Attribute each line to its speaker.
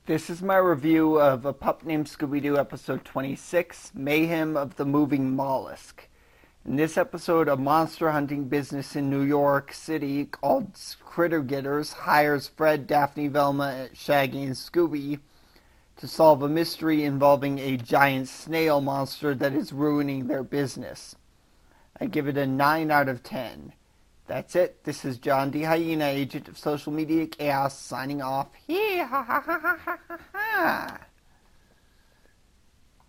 Speaker 1: This is my review of A Pup Named Scooby-Doo, episode 26, Mayhem of the Moving Mollusk. In this episode, a monster hunting business in New York City called Critter Getters hires Fred, Daphne, Velma, Shaggy, and Scooby to solve a mystery involving a giant snail monster that is ruining their business. I give it a 9 out of 10. That's it. This is John D. Hyena, agent of social media chaos, signing off. Hee ha ha ha ha ha ha.